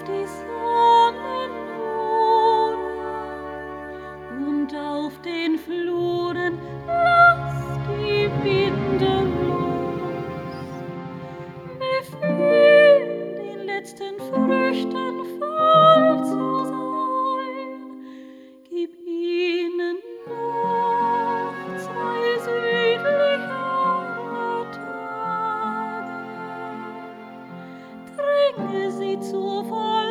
die Sonne nur, und auf den Fluren lass die Winde los. Befehl, den letzten Früchten voll zu sein, gib ihnen noch 2 südlichere Tage, dränge sie zur Vollendung